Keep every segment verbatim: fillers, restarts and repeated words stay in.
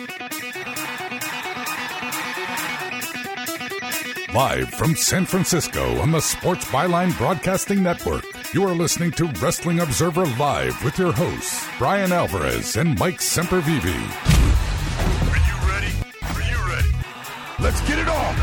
Live from San Francisco on the Sports Byline Broadcasting Network, you are listening to Wrestling Observer Live with your hosts, Brian Alvarez and Mike Sempervive. Are you ready? Are you ready? Let's get it on!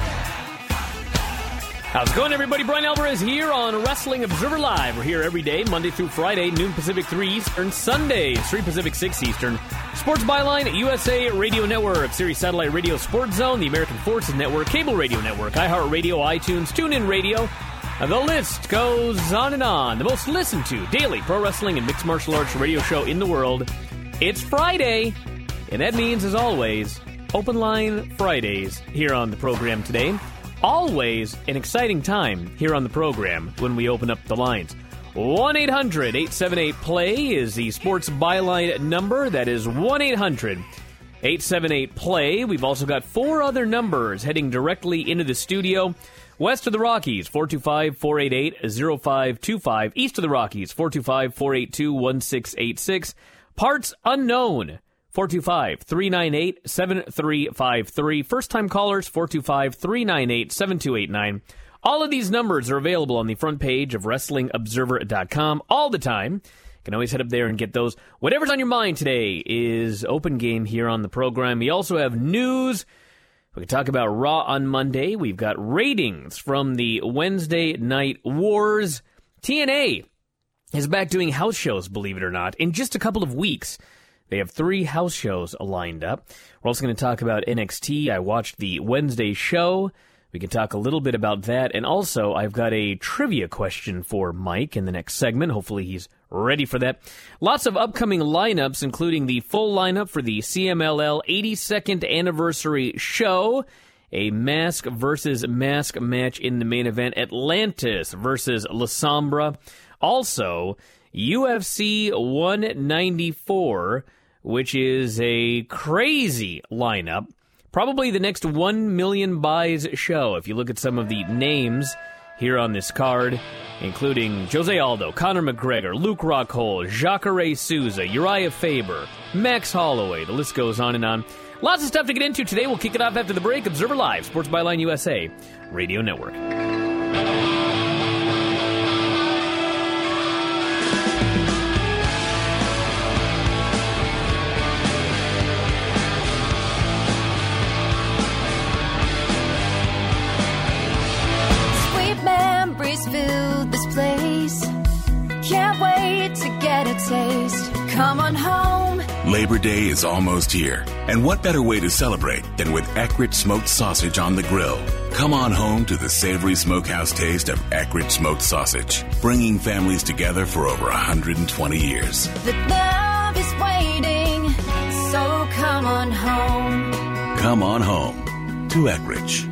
How's it going, everybody? Brian Alvarez here on Wrestling Observer Live. We're here every day, Monday through Friday, noon Pacific, three Eastern, Sundays, three Pacific, six Eastern. Sports Byline, U S A Radio Network, Sirius Satellite Radio, Sports Zone, the American Forces Network, Cable Radio Network, iHeartRadio, iTunes, TuneIn Radio. The list goes on and on. The most listened to daily pro wrestling and mixed martial arts radio show in the world. It's Friday, and that means, as always, Open Line Fridays here on the program today. Always an exciting time here on the program when we open up the lines. one eight hundred eight seven eight play is the Sports Byline number. That is one eight hundred eight seven eight play. We've also got four other numbers heading directly into the studio. West of the Rockies, four two five, four eight eight, zero five two five. East of the Rockies, four two five, four eight two, one six eight six. Parts unknown, four two five, three nine eight, seven three five three. First-time callers, four two five, three nine eight, seven two eight nine. All of these numbers are available on the front page of Wrestling Observer dot com all the time. You can always head up there and get those. Whatever's on your mind today is open game here on the program. We also have news. We can talk about Raw on Monday. We've got ratings from the Wednesday Night Wars. T N A is back doing house shows, believe it or not, in just a couple of weeks. They have three house shows lined up. We're also going to talk about N X T. I watched the Wednesday show. We can talk a little bit about that. And also, I've got a trivia question for Mike in the next segment. Hopefully he's ready for that. Lots of upcoming lineups, including the full lineup for the C M L L eighty-second anniversary show. A mask versus mask match in the main event. Atlantis versus La Sombra. Also, U F C one ninety-four, which is a crazy lineup. Probably the next one million buys show, if you look at some of the names here on this card, including Jose Aldo, Conor McGregor, Luke Rockhold, Jacare Souza, Uriah Faber, Max Holloway. The list goes on and on. Lots of stuff to get into today. We'll kick it off after the break. Observer Live, Sports Byline U S A Radio Network. Filled this place. Can't wait to get a taste. Come on home. Labor Day is almost here, and what better way to celebrate than with Eckrich smoked sausage on the grill? Come on home to the savory smokehouse taste of Eckrich smoked sausage, bringing families together for over one hundred twenty years. The love is waiting, so come on home. Come on home to Eckrich.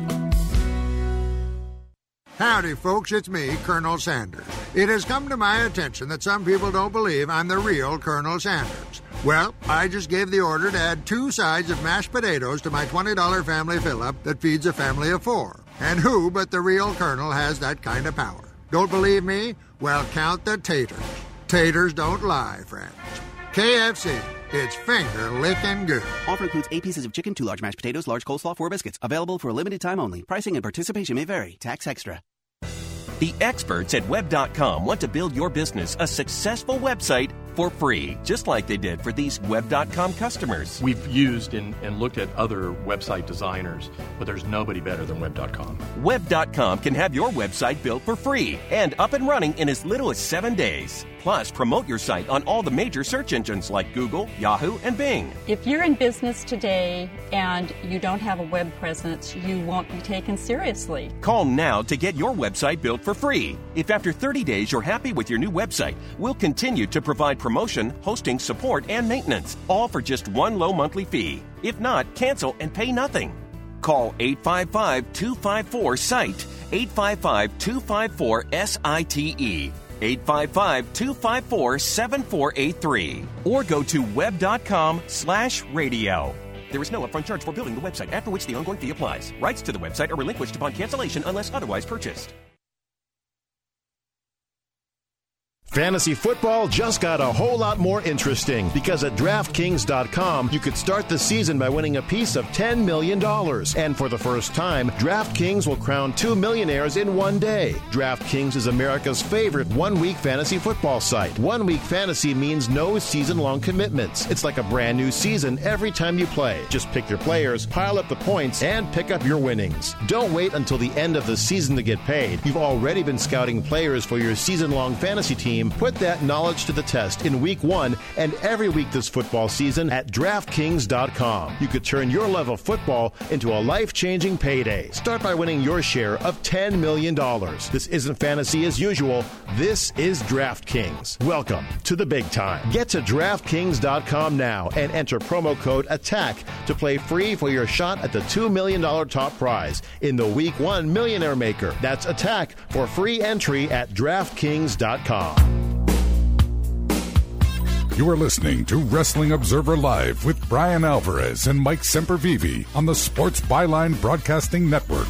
Howdy, folks. It's me, Colonel Sanders. It has come to my attention that some people don't believe I'm the real Colonel Sanders. Well, I just gave the order to add two sides of mashed potatoes to my twenty dollars family fill-up that feeds a family of four. And who but the real Colonel has that kind of power? Don't believe me? Well, count the taters. Taters don't lie, friends. K F C. It's finger-licking good. Offer includes eight pieces of chicken, two large mashed potatoes, large coleslaw, four biscuits. Available for a limited time only. Pricing and participation may vary. Tax extra. The experts at web dot com want to build your business a successful website for free, just like they did for these web dot com customers. We've used and, and looked at other website designers, but there's nobody better than web dot com. web dot com can have your website built for free and up and running in as little as seven days. Plus, promote your site on all the major search engines like Google, Yahoo, and Bing. If you're in business today and you don't have a web presence, you won't be taken seriously. Call now to get your website built for free. If after thirty days you're happy with your new website, we'll continue to provide promotion, hosting, support, and maintenance, all for just one low monthly fee. If not, cancel and pay nothing. Call eight five five, two five four, S I T E, eight five five, two five four, S I T E, eight five five, two five four, seven four eight three, or go to web dot com slash radio. There is no upfront charge for building the website, after which the ongoing fee applies. Rights to the website are relinquished upon cancellation unless otherwise purchased. Fantasy football just got a whole lot more interesting because at DraftKings dot com, you could start the season by winning a piece of ten million dollars. And for the first time, DraftKings will crown two millionaires in one day. DraftKings is America's favorite one-week fantasy football site. One-week fantasy means no season-long commitments. It's like a brand new season every time you play. Just pick your players, pile up the points, and pick up your winnings. Don't wait until the end of the season to get paid. You've already been scouting players for your season-long fantasy team. Put that knowledge to the test in week one and every week this football season at DraftKings dot com. You could turn your love of football into a life-changing payday. Start by winning your share of ten million dollars. This isn't fantasy as usual. This is DraftKings. Welcome to the big time. Get to DraftKings dot com now and enter promo code ATTACK to play free for your shot at the two million dollars top prize in the Week one Millionaire Maker. That's ATTACK for free entry at DraftKings dot com. You are listening to Wrestling Observer Live with Brian Alvarez and Mike Sempervive on the Sports Byline Broadcasting Network.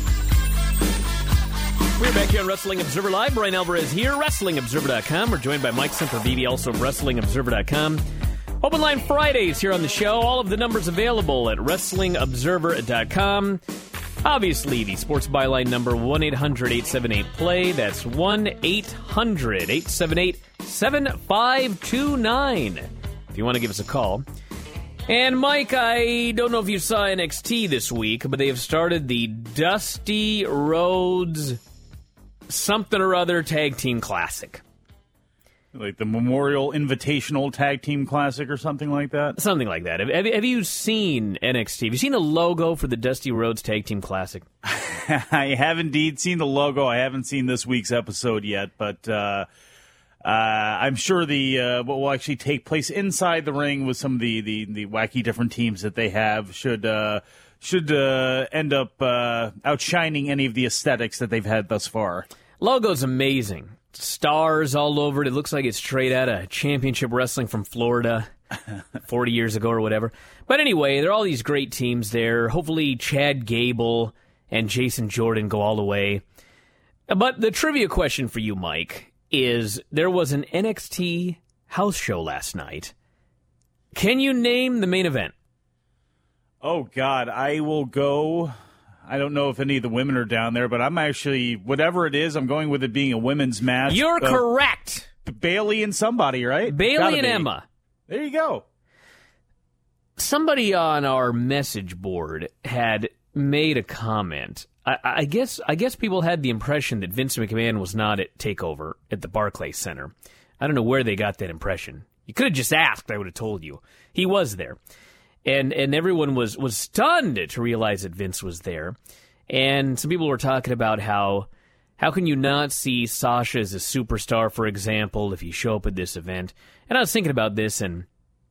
We're back here on Wrestling Observer Live. Brian Alvarez here, Wrestling Observer dot com. We're joined by Mike Sempervive, also of Wrestling Observer dot com. Open Line Fridays here on the show. All of the numbers available at Wrestling Observer dot com. Obviously, the Sports Byline number, one eight hundred eight seven eight play. That's one eight hundred eight seven eight seven five two nine if you want to give us a call. And, Mike, I don't know if you saw N X T this week, but they have started the Dusty Rhodes something or other Tag Team Classic. Like the Memorial Invitational Tag Team Classic or something like that? Something like that. Have, have, have you seen N X T? Have you seen the logo for the Dusty Rhodes Tag Team Classic? I have indeed seen the logo. I haven't seen this week's episode yet, but uh, uh, I'm sure the uh, what will actually take place inside the ring with some of the, the, the wacky different teams that they have should uh, should uh, end up uh, outshining any of the aesthetics that they've had thus far. Logo's amazing. Stars all over it. It looks like it's straight out of Championship Wrestling from Florida forty years ago or whatever. But anyway, there are all these great teams there. Hopefully Chad Gable and Jason Jordan go all the way. But the trivia question for you, Mike, is there was an N X T house show last night. Can you name the main event? Oh, God, I will go... I don't know if any of the women are down there, but I'm actually, whatever it is, I'm going with it being a women's match. You're uh, correct. Bailey and somebody, right? Bailey and be. Emma. There you go. Somebody on our message board had made a comment. I, I guess I guess people had the impression that Vince McMahon was not at TakeOver at the Barclays Center. I don't know where they got that impression. You could have just asked. I would have told you. He was there. And and everyone was, was stunned to realize that Vince was there. And some people were talking about how how can you not see Sasha as a superstar, for example, if you show up at this event. And I was thinking about this, and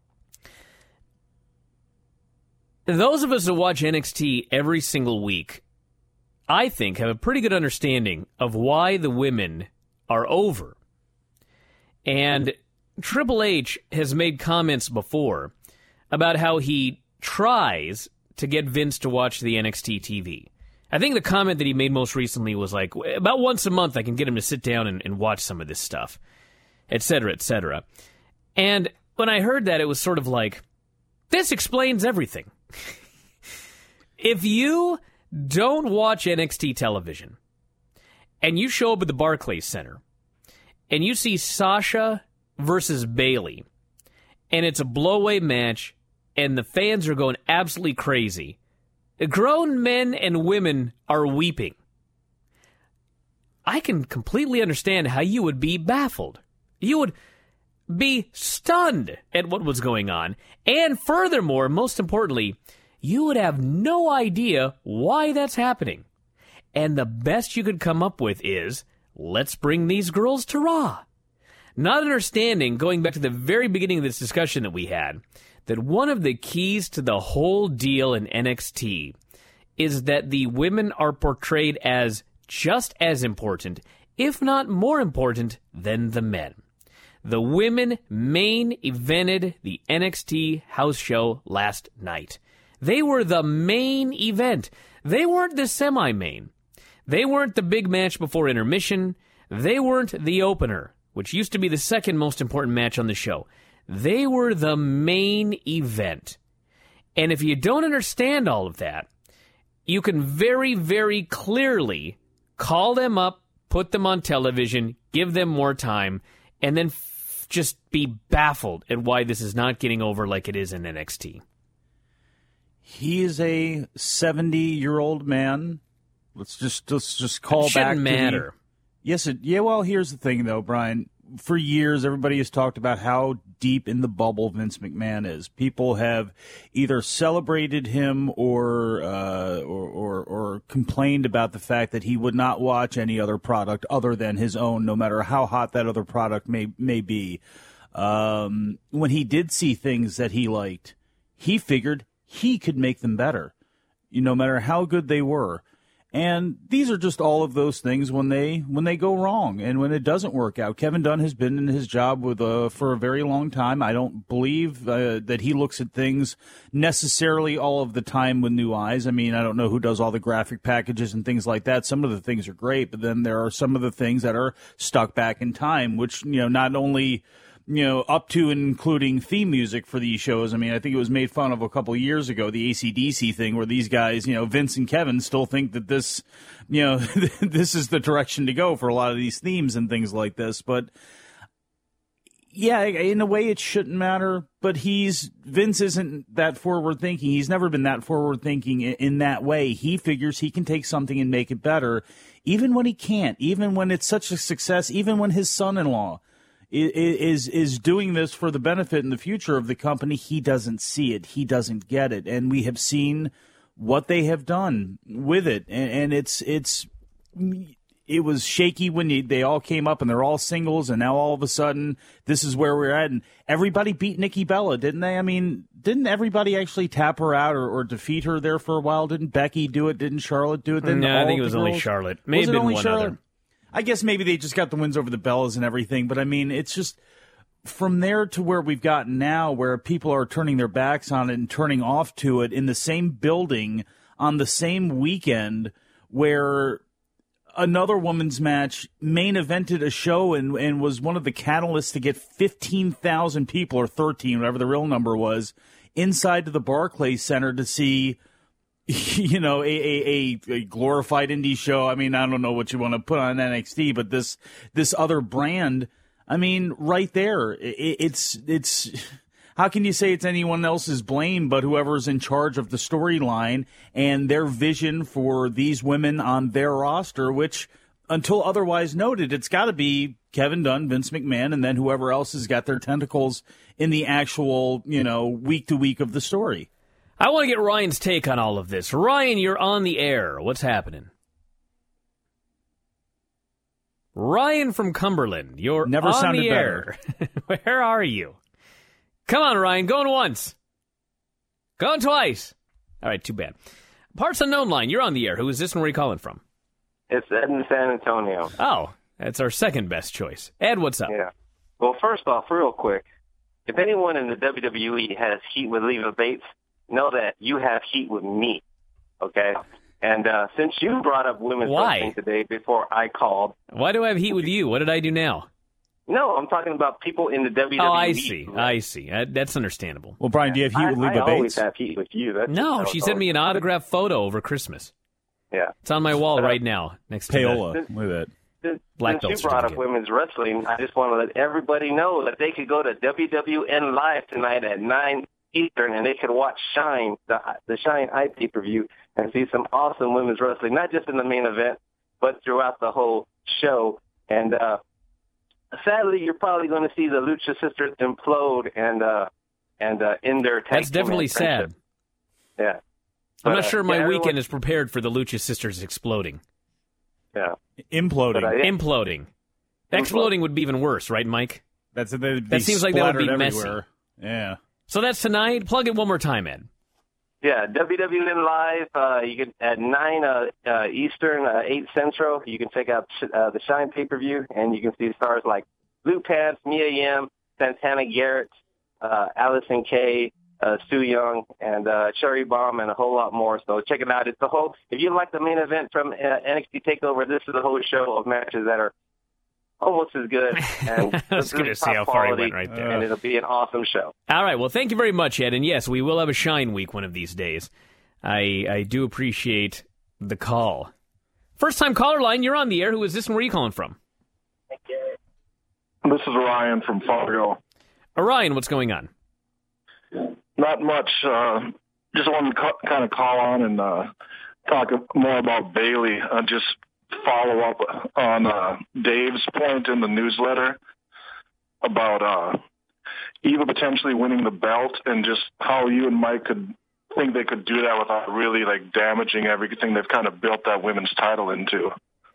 those of us who watch N X T every single week, I think, have a pretty good understanding of why the women are over. And Triple H has made comments before about how he tries to get Vince to watch the N X T T V. I think the comment that he made most recently was like, about once a month I can get him to sit down and, and watch some of this stuff, et cetera, et cetera. And when I heard that, it was sort of like, this explains everything. If you don't watch N X T television, and you show up at the Barclays Center, and you see Sasha versus Bailey, and it's a blowaway match, and the fans are going absolutely crazy. Grown men and women are weeping. I can completely understand how you would be baffled. You would be stunned at what was going on. And furthermore, most importantly, you would have no idea why that's happening. And the best you could come up with is, let's bring these girls to Raw. Not understanding, going back to the very beginning of this discussion that we had, that one of the keys to the whole deal in N X T is that the women are portrayed as just as important, if not more important, than the men. The women main evented the N X T house show last night. They were the main event. They weren't the semi-main. They weren't the big match before intermission. They weren't the opener, which used to be the second most important match on the show, they were the main event. And if you don't understand all of that, you can very, very clearly call them up, put them on television, give them more time, and then f- just be baffled at why this is not getting over like it is in N X T. He is a seventy-year-old man. Let's just let's just call it back. Shouldn't to matter. The, yes, it, yeah. Well, here's the thing, though, Brian. For years, everybody has talked about how deep in the bubble Vince McMahon is. People have either celebrated him or, uh, or, or or complained about the fact that he would not watch any other product other than his own, no matter how hot that other product may may be. Um, when he did see things that he liked, he figured he could make them better, you know, no matter how good they were. And these are just all of those things when they when they go wrong and when it doesn't work out. Kevin Dunn has been in his job with uh, for a very long time. I don't believe uh, that he looks at things necessarily all of the time with new eyes. I mean, I don't know who does all the graphic packages and things like that. Some of the things are great, but then there are some of the things that are stuck back in time, which, you know, not only you know, up to and including theme music for these shows. I mean, I think it was made fun of a couple of years ago, the A C D C thing, where these guys, you know, Vince and Kevin still think that this, you know, this is the direction to go for a lot of these themes and things like this. But yeah, in a way it shouldn't matter, but he's, Vince isn't that forward thinking. He's never been that forward thinking in, in that way. He figures he can take something and make it better, even when he can't, even when it's such a success, even when his son-in-law is is doing this for the benefit in the future of the company. He doesn't see it. He doesn't get it. And we have seen what they have done with it. And, and it's it's it was shaky when you, they all came up and they're all singles, and now all of a sudden this is where we're at. And everybody beat Nikki Bella, didn't they? I mean, didn't everybody actually tap her out or, or defeat her there for a while? Didn't Becky do it? Didn't Charlotte do it? Didn't no, all I think it was girls? only Charlotte. Maybe was it only one Charlotte? other. I guess maybe they just got the wins over the Bellas and everything, but I mean, it's just from there to where we've gotten now, where people are turning their backs on it and turning off to it in the same building on the same weekend, where another women's match main evented a show and, and was one of the catalysts to get fifteen thousand people, or thirteen, whatever the real number was, inside to the Barclays Center to see, you know, a, a, a glorified indie show. I mean, I don't know what you want to put on N X T, but this this other brand, I mean, right there, it, it's it's. How can you say it's anyone else's blame but whoever's in charge of the storyline and their vision for these women on their roster, which, until otherwise noted, it's got to be Kevin Dunn, Vince McMahon, and then whoever else has got their tentacles in the actual, you know, week to week of the story. I want to get Ryan's take on all of this. Ryan, you're on the air. What's happening? Ryan from Cumberland, you're Never on sounded the air. Where are you? Come on, Ryan, going once. Going twice. All right, too bad. Parts Unknown line, you're on the air. Who is this and where are you calling from? It's Ed in San Antonio. Oh, that's our second best choice. Ed, what's up? Yeah. Well, first off, real quick, if anyone in the W W E has heat with Leva Bates, know that you have heat with me, okay? And uh, since you brought up women's Why? wrestling today before I called. Why do I have heat with you? What did I do now? No, I'm talking about people in the W W E. Oh, I see. I see. Uh, that's understandable. Well, Brian, do you have heat I, with Leva I Bates? I always have heat with you. That's no, she sent me an autographed photo over Christmas. Yeah. It's on my wall but, uh, right now, next to Paola. that. Look at that. Since, Black since belt you brought up certificate. women's wrestling, I just want to let everybody know that they could go to W W N Live tonight at nine Eastern, and they could watch Shine, the, the Shine I pay-per-view, and see some awesome women's wrestling, not just in the main event, but throughout the whole show. And uh, sadly, you're probably going to see the Lucha Sisters implode and uh, and uh, end their tag That's team definitely and friendship. sad. Yeah. I'm But, not uh, sure my yeah, everyone- weekend is prepared for the Lucha Sisters exploding. Yeah. Imploding. But, uh, yeah. Imploding. Exploding would be even worse, right, Mike? That's they'd That be seems like that would be splattered messy. everywhere. Yeah. So that's tonight. Plug it one more time, Ed. Yeah, W W N Live. Uh, you can at nine uh, uh, Eastern, uh, eight Central. You can check out uh, the Shine pay per view, and you can see stars like Blue Pants, Mia Yim, Santana Garrett, uh, Allison Kay, uh, Sue Young, and uh, Cherry Bomb, and a whole lot more. So check it out. It's the whole. If you like the main event from uh, N X T Takeover, this is the whole show of matches that are almost as good. And I was going to see how far he went right there. And it'll be an awesome show. All right. Well, thank you very much, Ed. And yes, we will have a Shine Week one of these days. I I do appreciate the call. First time caller line, you're on the air. Who is this and where are you calling from? This is Ryan from Fargo. Orion, what's going on? Not much. Uh, just wanted to ca- kind of call on and uh, talk more about Bayley. Uh, just follow up on uh, Dave's point in the newsletter about uh, Eva potentially winning the belt, and just how you and Mike could think they could do that without really like damaging everything they've kind of built that women's title into.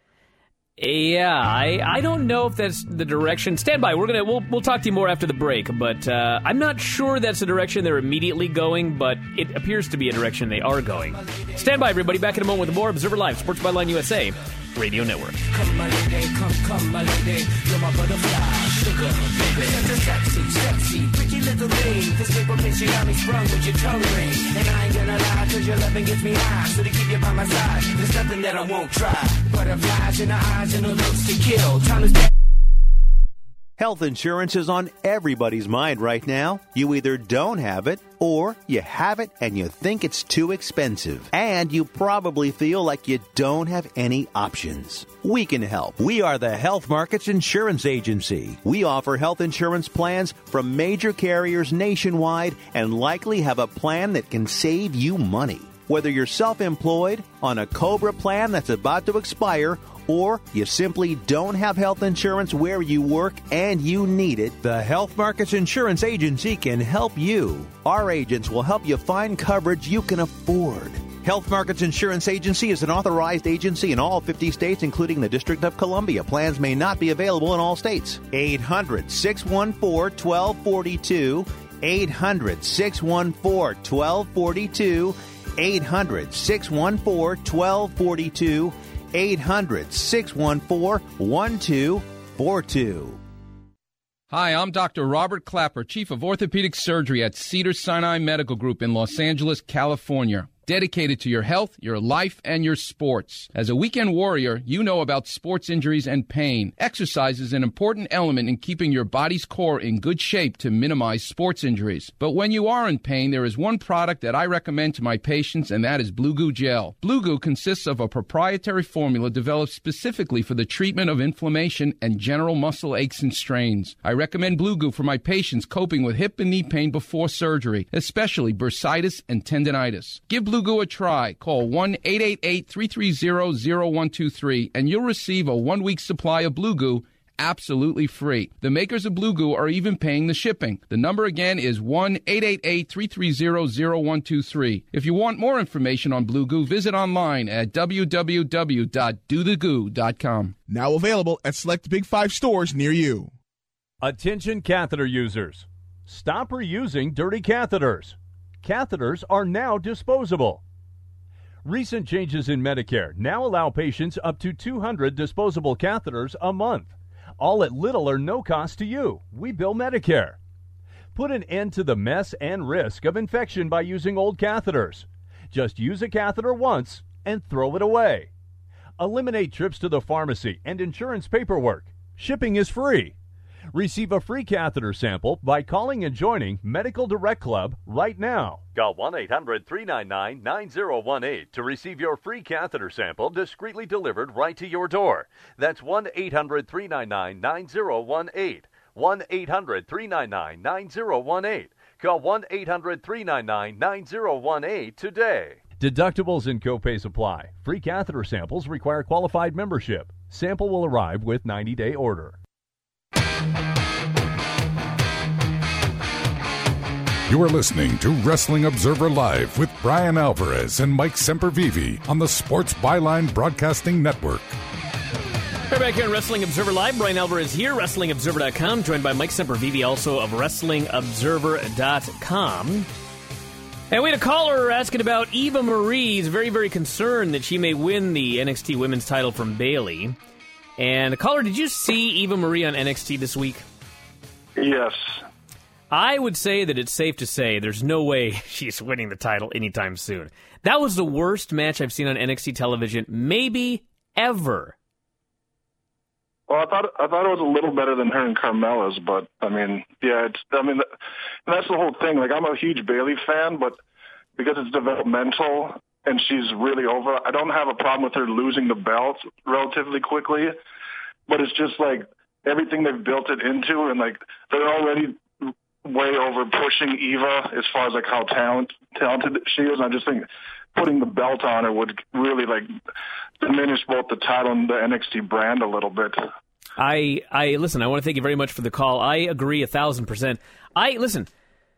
Yeah, I, I don't know if that's the direction. Stand by. We're gonna we'll we'll talk to you more after the break, but uh, I'm not sure that's the direction they're immediately going, but it appears to be a direction they are going. Stand by, everybody. Back in a moment with more Observer Live, Sports Byline U S A Radio Network. Come my lady, come, come my lady, you're my butterfly, sugar, baby. Such a sexy, sexy, pretty little thing. This paper pitch, you got me sprung with your tongue ring. And I ain't gonna lie, cause your loving gets me high. So to keep you by my side, there's nothing that I won't try. Butterflies in the eyes and the looks to kill. Time is Health insurance is on everybody's mind right now. You either don't have it, or you have it and you think it's too expensive. And you probably feel like you don't have any options. We can help. We are the Health Markets Insurance Agency. We offer health insurance plans from major carriers nationwide and likely have a plan that can save you money. Whether you're self-employed, on a COBRA plan that's about to expire, or you simply don't have health insurance where you work and you need it, the Health Markets Insurance Agency can help you. Our agents will help you find coverage you can afford. Health Markets Insurance Agency is an authorized agency in all fifty states, including the District of Columbia. Plans may not be available in all states. eight hundred, six one four, one two four two. eight hundred, six one four, one two four two. eight hundred, six one four, one two four two. eight hundred, six one four, one two four two. Hi, I'm Doctor Robert Clapper, Chief of Orthopedic Surgery at Cedars-Sinai Medical Group in Los Angeles, California. Dedicated to your health, your life, and your sports. As a weekend warrior, you know about sports injuries and pain. Exercise is an important element in keeping your body's core in good shape to minimize sports injuries. But when you are in pain, there is one product that I recommend to my patients, and that is Blue Goo Gel. Blue Goo consists of a proprietary formula developed specifically for the treatment of inflammation and general muscle aches and strains. I recommend Blue Goo for my patients coping with hip and knee pain before surgery, especially bursitis and tendinitis. Give Blue Goo a try. Call one eight eight eight, three three zero, zero one two three and you'll receive a one-week supply of Blue Goo absolutely free. The makers of Blue Goo are even paying the shipping. The number again is one eight eight eight, three three zero, zero one two three. If you want more information on Blue Goo, visit online at w w w dot do the goo dot com. Now available at select Big Five stores near you. Attention catheter users. Stop reusing dirty catheters. Catheters are now disposable. Recent changes in Medicare now allow patients up to two hundred disposable catheters a month, all at little or no cost to you. We bill Medicare. Put an end to the mess and risk of infection by using old catheters. Just use a catheter once and throw it away. Eliminate trips to the pharmacy and insurance paperwork. Shipping is free. Receive a free catheter sample by calling and joining Medical Direct Club right now. Call one eight hundred, three nine nine, nine zero one eight to receive your free catheter sample discreetly delivered right to your door. That's one eight hundred, three nine nine, nine zero one eight. one eight hundred, three nine nine, nine zero one eight. Call one eight hundred, three nine nine, nine zero one eight today. Deductibles and copays apply. Free catheter samples require qualified membership. Sample will arrive with ninety-day order. You are listening to Wrestling Observer Live with Brian Alvarez and Mike Sempervive on the Sports Byline Broadcasting Network. We're back here on Wrestling Observer Live. Brian Alvarez here, Wrestling Observer dot com, joined by Mike Sempervive, also of Wrestling Observer dot com. And we had a caller asking about Eva Marie. He's very, very concerned that she may win the N X T Women's title from Bayley. And, caller, did you see Eva Marie on N X T this week? Yes. I would say that it's safe to say there's no way she's winning the title anytime soon. That was the worst match I've seen on N X T television, maybe ever. Well, I thought I thought it was a little better than her and Carmella's, but I mean, yeah, it's I mean, that's the whole thing. Like, I'm a huge Bayley fan, but because it's developmental and she's really over, I don't have a problem with her losing the belt relatively quickly. But it's just like everything they've built it into, and like they're already way over pushing Eva as far as like how talent talented she is. And I just think putting the belt on her would really like diminish both the title and the N X T brand a little bit. I I listen. I want to thank you very much for the call. I agree a thousand percent. I listen.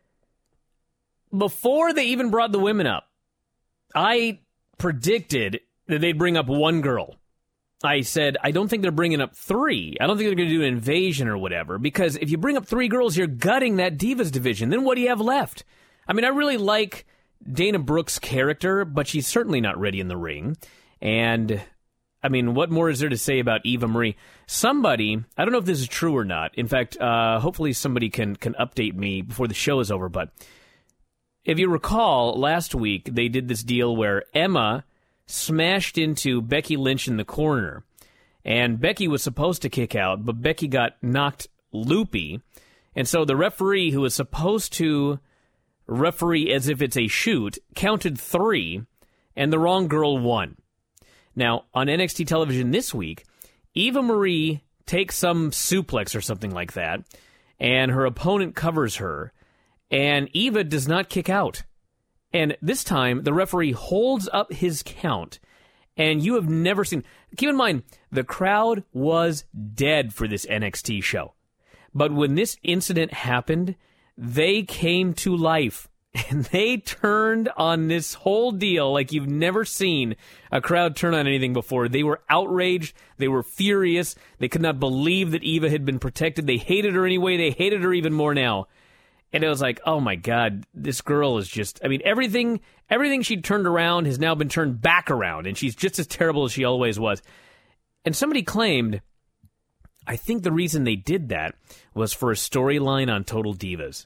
Before they even brought the women up, I predicted that they'd bring up one girl. I said, I don't think they're bringing up three. I don't think they're going to do an invasion or whatever, because if you bring up three girls, you're gutting that Divas division. Then what do you have left? I mean, I really like Dana Brooke's character, but she's certainly not ready in the ring. And, I mean, what more is there to say about Eva Marie? Somebody, I don't know if this is true or not. In fact, uh, hopefully somebody can, can update me before the show is over. But if you recall, last week they did this deal where Emma smashed into Becky Lynch in the corner, and Becky was supposed to kick out, but Becky got knocked loopy, and so the referee, who was supposed to referee as if it's a shoot, counted three, and the wrong girl won. Now, on N X T television this week, Eva Marie takes some suplex or something like that, and her opponent covers her, and Eva does not kick out. And this time, the referee holds up his count, and you have never seen... Keep in mind, the crowd was dead for this N X T show. But when this incident happened, they came to life, and they turned on this whole deal like you've never seen a crowd turn on anything before. They were outraged. They were furious. They could not believe that Eva had been protected. They hated her anyway. They hated her even more now. And it was like, oh my God, this girl is just, I mean, everything everything she turned around has now been turned back around, and she's just as terrible as she always was. And somebody claimed, I think the reason they did that was for a storyline on Total Divas.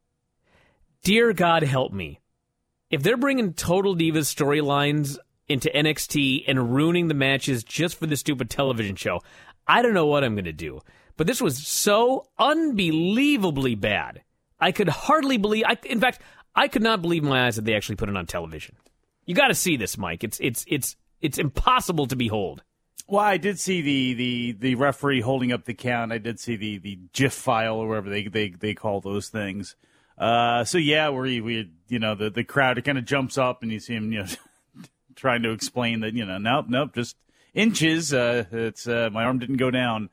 Dear God, help me. If they're bringing Total Divas storylines into N X T and ruining the matches just for this stupid television show, I don't know what I'm going to do. But this was so unbelievably bad. I could hardly believe, I, in fact, I could not believe my eyes that they actually put it on television. You got to see this, Mike. It's it's it's it's impossible to behold. Well, I did see the, the, the referee holding up the count. I did see the, the GIF file or whatever they they, they call those things. Uh, so yeah, where we, we you know the the crowd, it kind of jumps up and you see him, you know, trying to explain that, you know, nope, nope, just inches. Uh, it's uh, my arm didn't go down.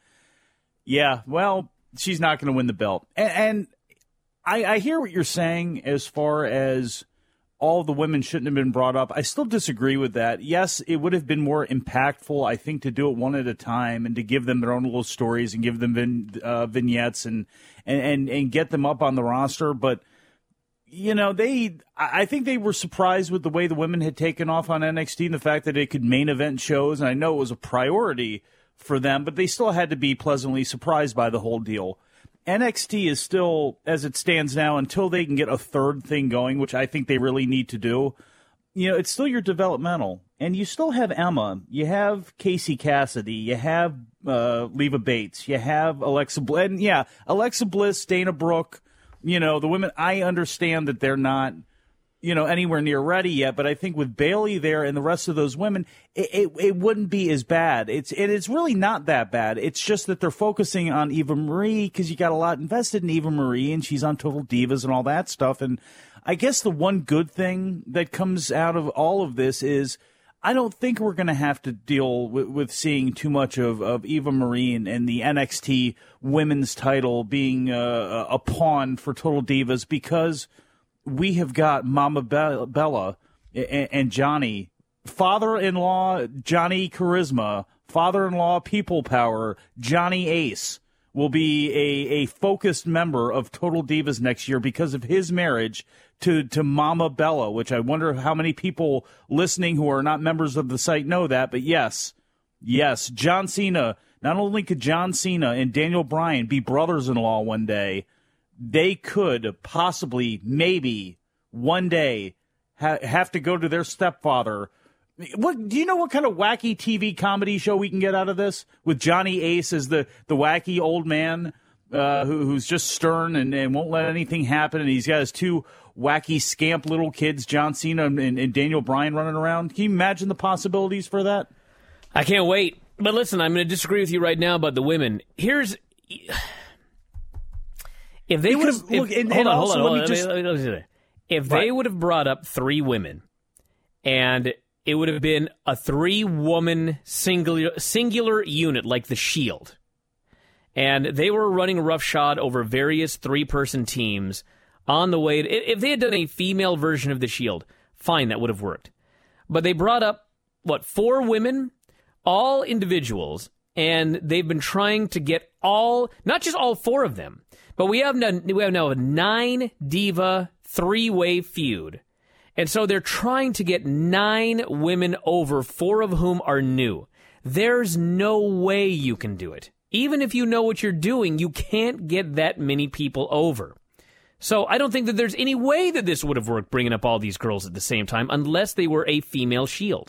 Yeah, well, she's not going to win the belt, and. and I, I hear what you're saying as far as all the women shouldn't have been brought up. I still disagree with that. Yes, it would have been more impactful, I think, to do it one at a time and to give them their own little stories and give them vin, uh, vignettes and, and, and, and get them up on the roster. But, you know, they, I think they were surprised with the way the women had taken off on N X T and the fact that it could main event shows. And I know it was a priority for them, but they still had to be pleasantly surprised by the whole deal. N X T is still, as it stands now, until they can get a third thing going, which I think they really need to do, you know, it's still your developmental. And you still have Emma. You have Casey Cassidy. You have uh, Leva Bates. You have Alexa Bliss. And, yeah, Alexa Bliss, Dana Brooke, you know, the women, I understand that they're not, you know, anywhere near ready yet, but I think with Bayley there and the rest of those women, it, it, it wouldn't be as bad. It's it, it's really not that bad. It's just that they're focusing on Eva Marie because you got a lot invested in Eva Marie and she's on Total Divas and all that stuff. And I guess the one good thing that comes out of all of this is I don't think we're going to have to deal with, with seeing too much of, of Eva Marie and, and the N X T women's title being uh, a pawn for Total Divas because we have got Mama Be- Bella and, and Johnny, father-in-law Johnny Charisma, father-in-law People Power, Johnny Ace will be a, a focused member of Total Divas next year because of his marriage to, to Mama Bella, which I wonder how many people listening who are not members of the site know that. But yes, yes, John Cena, not only could John Cena and Daniel Bryan be brothers-in-law one day, they could possibly, maybe, one day ha- have to go to their stepfather What do you know? What kind of wacky T V comedy show we can get out of this with Johnny Ace as the, the wacky old man uh, who, who's just stern and, and won't let anything happen, and he's got his two wacky scamp little kids, John Cena and, and Daniel Bryan, running around. Can you imagine the possibilities for that? I can't wait. But listen, I'm going to disagree with you right now about the women. Here's if they would have. Hold on, hold on, hold on. Let me just, let me, let me, if they would have brought up three women, and it would have been a three-woman singular singular unit like the Shield, and they were running roughshod over various three-person teams on the way. To, if they had done a female version of the Shield, fine, that would have worked. But they brought up what four women, all individuals, and they've been trying to get all, not just all four of them, but we have now, we have now a nine diva three-way feud. And so they're trying to get nine women over, four of whom are new. There's no way you can do it. Even if you know what you're doing, you can't get that many people over. So I don't think that there's any way that this would have worked, bringing up all these girls at the same time, unless they were a female Shield.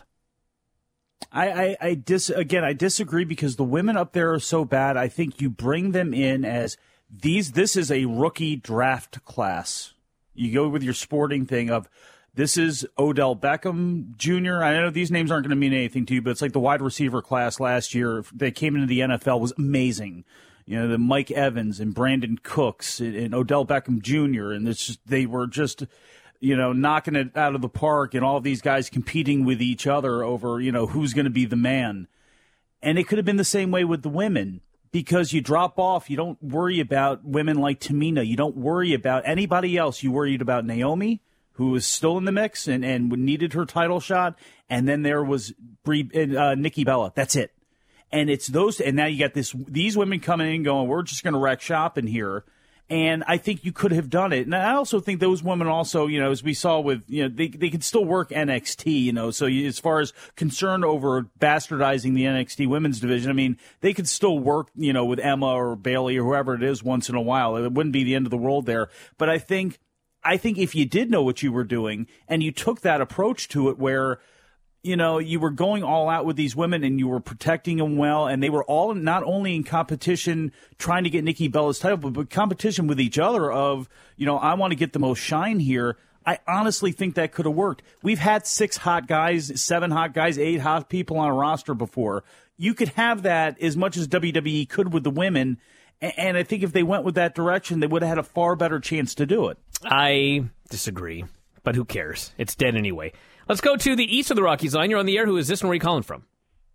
I, I, I dis again, I disagree because the women up there are so bad. I think you bring them in as these. This is a rookie draft class. You go with your sporting thing of this is Odell Beckham Junior I know these names aren't going to mean anything to you, but it's like the wide receiver class last year. They came into the N F L was amazing. You know, the Mike Evans and Brandon Cooks and, and Odell Beckham Junior And it's just, they were just, you know, knocking it out of the park, and all of these guys competing with each other over, you know, who's going to be the man. And it could have been the same way with the women, because you drop off. You don't worry about women like Tamina. You don't worry about anybody else. You worried about Naomi, who was still in the mix and, and needed her title shot. And then there was Brie, uh, Nikki Bella. That's it. And it's those, and now you got this, these women coming in going, we're just going to wreck shop in here. And I think you could have done it. And I also think those women also, you know, as we saw with, you know, they they could still work N X T, you know. So you, as far as concern over bastardizing the N X T women's division, I mean, they could still work, you know, with Emma or Bayley or whoever it is once in a while. It wouldn't be the end of the world there. But I think, I think if you did know what you were doing and you took that approach to it where, you know, you were going all out with these women and you were protecting them well, and they were all not only in competition trying to get Nikki Bella's title, but, but competition with each other of, you know, I want to get the most shine here. I honestly think that could have worked. We've had six hot guys, seven hot guys, eight hot people on a roster before. You could have that as much as W W E could with the women, and, and I think if they went with that direction, they would have had a far better chance to do it. I disagree, but who cares? It's dead anyway. Let's go to the east of the Rockies line. You're on the air. Who is this and where are you calling from?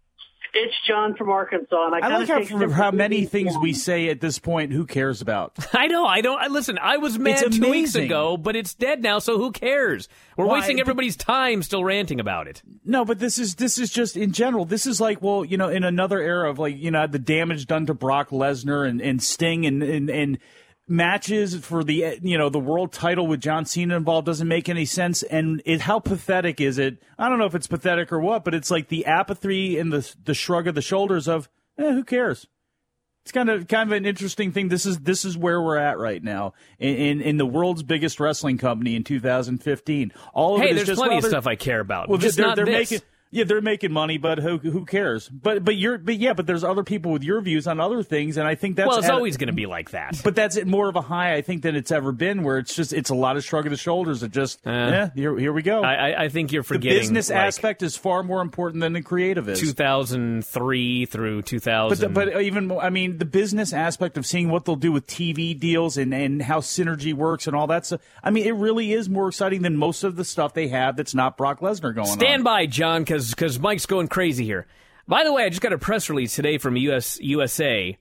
It's John from Arkansas. And I, I like how, from how many things we say at this point, who cares about? I know. I don't. I, listen, I was mad two weeks ago, but it's dead now, so who cares? We're Why? wasting everybody's time still ranting about it. No, but this is this is just in general. This is like, well, you know, in another era of like, you know, the damage done to Brock Lesnar and, and Sting and, and, and matches for the, you know, the world title with John Cena involved doesn't make any sense. And it, how pathetic is it? I don't know if it's pathetic or what, but it's like the apathy and the the shrug of the shoulders of, eh, who cares? It's kind of kind of an interesting thing. This is this is where we're at right now in in, in the world's biggest wrestling company in two thousand fifteen. All of hey, it is there's just, plenty well, of stuff I care about. Well, just they're, not they're this. making. Yeah, they're making money, but who who cares? But but you're but yeah, but there's other people with your views on other things, and I think that's well, it's at, always going to be like that. But that's more of a high, I think, than it's ever been. Where it's just it's a lot of shrug of the shoulders. It just uh, yeah, here here we go. I, I think you're forgetting the business like, aspect is far more important than the creative is. two thousand three through two thousand. But but even I mean the business aspect of seeing what they'll do with T V deals and and how synergy works and all that stuff. I mean, it really is more exciting than most of the stuff they have that's not Brock Lesnar going on. Stand by, John, because because Mike's going crazy here. By the way, I just got a press release today from U S U S A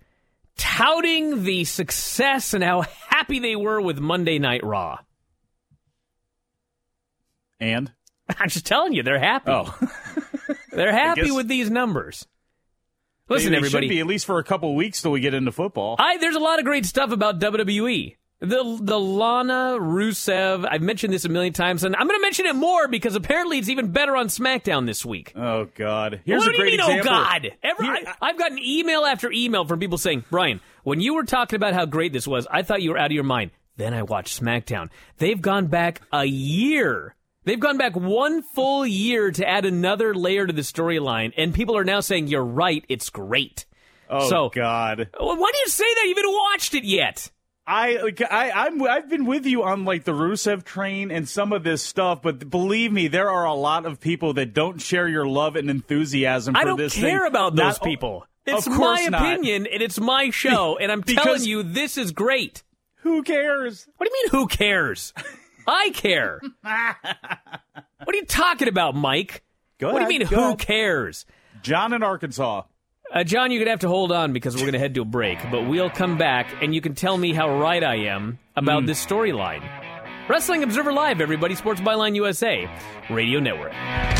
touting the success and how happy they were with Monday Night Raw. And? I'm just telling you, they're happy. Oh. They're happy with these numbers. Listen, they, they everybody. Should be at least for a couple of weeks till we get into football. I, there's a lot of great stuff about W W E. The the Lana Rusev, I've mentioned this a million times, and I'm going to mention it more because apparently it's even better on SmackDown this week. Oh, God. Here's what a great do you mean, example. oh, God? Every, Here, I, I've gotten email after email from people saying, Brian, when you were talking about how great this was, I thought you were out of your mind. Then I watched SmackDown. They've gone back a year. They've gone back one full year to add another layer to the storyline, and people are now saying, you're right, it's great. Oh, so, God. Why do you say that? You haven't watched it yet. I, like, I, I'm, I've been with you on, like, the Rusev train and some of this stuff, but believe me, there are a lot of people that don't share your love and enthusiasm for I don't this thing. care about those Not, people. It's of course my not. opinion, and it's my show, and I'm Because- telling you, this is great. Who cares? What do you mean, who cares? I care. What are you talking about, Mike? Go what ahead, do you mean, go who ahead. cares? John in Arkansas. Uh, John, you're going to have to hold on because we're going to head to a break, but we'll come back, and you can tell me how right I am about Mm. this storyline. Wrestling Observer Live, everybody. Sports Byline U S A Radio Network.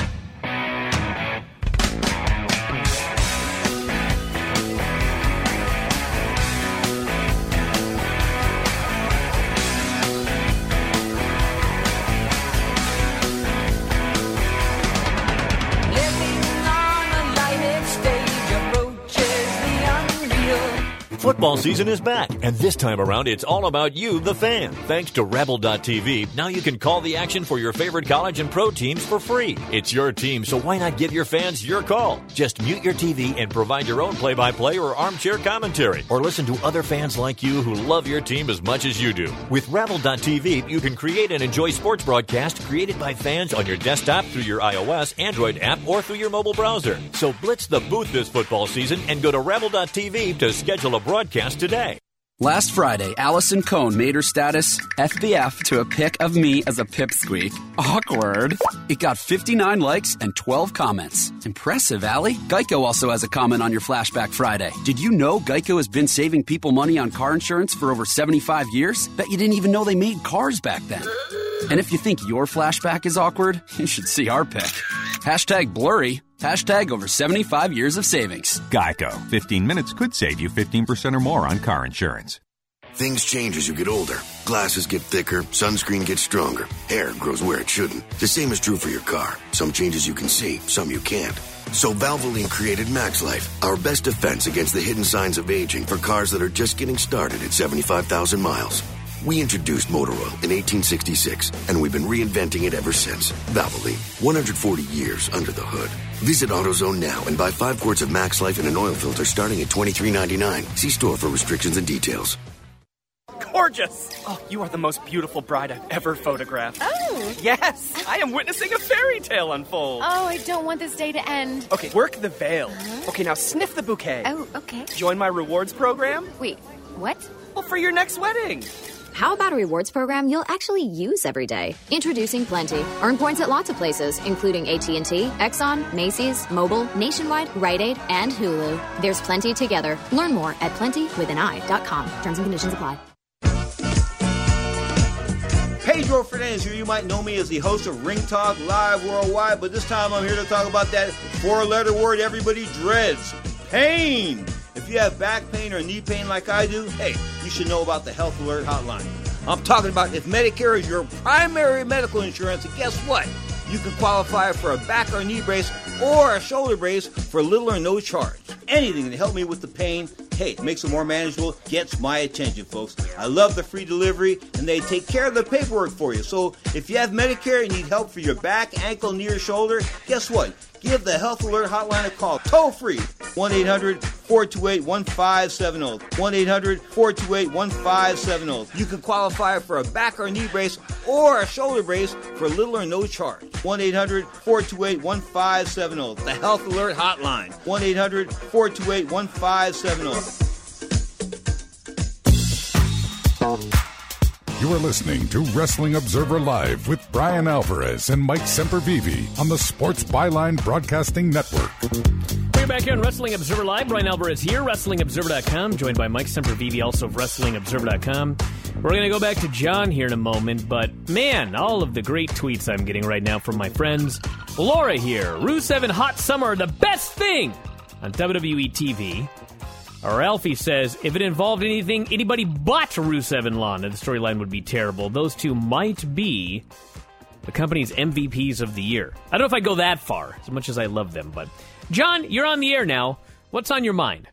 Football season is back, and this time around, it's all about you, the fan. Thanks to Rebel dot T V, now you can call the action for your favorite college and pro teams for free. It's your team, so why not give your fans your call? Just mute your T V and provide your own play-by-play or armchair commentary, or listen to other fans like you who love your team as much as you do. With Rebel dot T V, you can create and enjoy sports broadcasts created by fans on your desktop through your iOS, Android app, or through your mobile browser. So blitz the booth this football season and go to Rebel dot T V to schedule a broadcast today. Last Friday, Allison Cohn made her status F B F to a pic of me as a pipsqueak. Awkward. It got fifty-nine likes and twelve comments. Impressive, Allie. Geico also has a comment on your Flashback Friday. Did you know Geico has been saving people money on car insurance for over seventy-five years? Bet you didn't even know they made cars back then. And if you think your flashback is awkward, you should see our pic. Hashtag blurry. Hashtag over seventy-five years of savings. Geico. fifteen minutes could save you fifteen percent or more on car insurance. Things change as you get older. Glasses get thicker, sunscreen gets stronger, hair grows where it shouldn't. The same is true for your car. Some changes you can see, some you can't. So Valvoline created MaxLife, our best defense against the hidden signs of aging for cars that are just getting started at seventy-five thousand miles. We introduced motor oil in eighteen sixty-six, and we've been reinventing it ever since. Valvoline, one hundred forty years under the hood. Visit AutoZone now and buy five quarts of MaxLife and an oil filter starting at twenty-three ninety-nine. See store for restrictions and details. Gorgeous! Oh, you are the most beautiful bride I've ever photographed. Oh! Yes! I am witnessing a fairy tale unfold. Oh, I don't want this day to end. Okay, work the veil. Uh-huh. Okay, now sniff the bouquet. Oh, okay. Join my rewards program. Wait, what? Well, for your next wedding. How about a rewards program you'll actually use every day? Introducing Plenty. Earn points at lots of places, including A T and T, Exxon, Macy's, Mobile, Nationwide, Rite Aid, and Hulu. There's plenty together. Learn more at plenty with an eye dot com. Terms and conditions apply. Pedro Fernandez here. You might know me as the host of Ring Talk Live Worldwide, but this time I'm here to talk about that four-letter word everybody dreads, pain. If you have back pain or knee pain like I do, hey, you should know about the Health Alert Hotline. I'm talking about if Medicare is your primary medical insurance, and guess what? You can qualify for a back or knee brace or a shoulder brace for little or no charge. Anything to help me with the pain, hey, makes it more manageable, gets my attention, folks. I love the free delivery, and they take care of the paperwork for you. So if you have Medicare and need help for your back, ankle, knee, or shoulder, guess what? Give the Health Alert Hotline a call, toll free, one eight hundred four two eight one five seven zero, one eight hundred four two eight one five seven zero. You can qualify for a back or knee brace or a shoulder brace for little or no charge. one eight hundred four two eight one five seven zero, the Health Alert Hotline, one eight hundred four two eight one five seven zero. You are listening to Wrestling Observer Live with Brian Alvarez and Mike Sempervive on the Sports Byline Broadcasting Network. We're back here on Wrestling Observer Live. Brian Alvarez here, Wrestling Observer dot com, joined by Mike Sempervive, also of Wrestling Observer dot com. We're going to go back to John here in a moment, but man, all of the great tweets I'm getting right now from my friends. Laura here, Rusev and Hot Summer, the best thing on W W E T V. Ralphie says, if it involved anything, anybody but Rusev and Lana, the storyline would be terrible. Those two might be the company's M V Ps of the year. I don't know if I go that far, as much as I love them. But, John, you're on the air now. What's on your mind?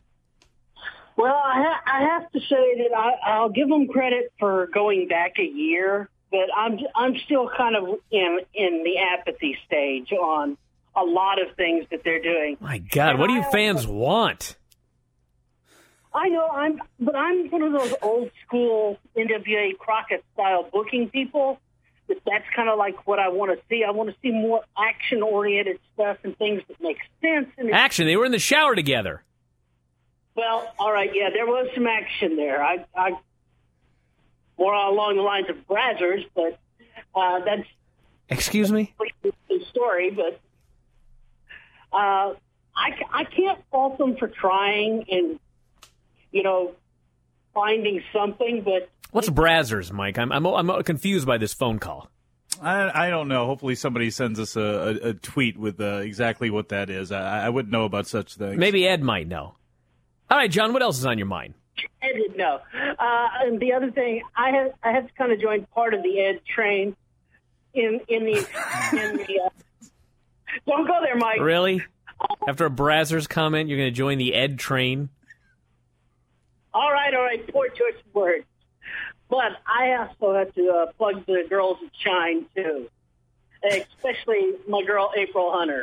Well, I, ha- I have to say that I, I'll give them credit for going back a year but I'm I'm still kind of in in the apathy stage on a lot of things that they're doing. My God, And what do you I- fans want? I know I'm, but I'm one of those old school N W A Crockett style booking people. That that's kind of like what I want to see. I want to see more action oriented stuff and things that make sense. And it's- Action, they were in the shower together. Well, all right, yeah, there was some action there. I, I more along the lines of Brazzers, but uh, that's Excuse me? the story. But uh, I, I can't fault them for trying and, you know, finding something. But What's Brazzers, Mike? I'm, I'm I'm confused by this phone call. I, I don't know. Hopefully somebody sends us a, a, a tweet with uh, exactly what that is. I, I wouldn't know about such things. Maybe Ed might know. All right, John, what else is on your mind? I didn't know. Uh, and the other thing, I have I have to kind of join part of the Ed train in in the in the. Uh, don't go there, Mike. Really? After a Brazzers comment, you're going to join the Ed train? All right, all right. Poor choice of words. But I also have to uh, plug the girls at Shine too, especially my girl April Hunter.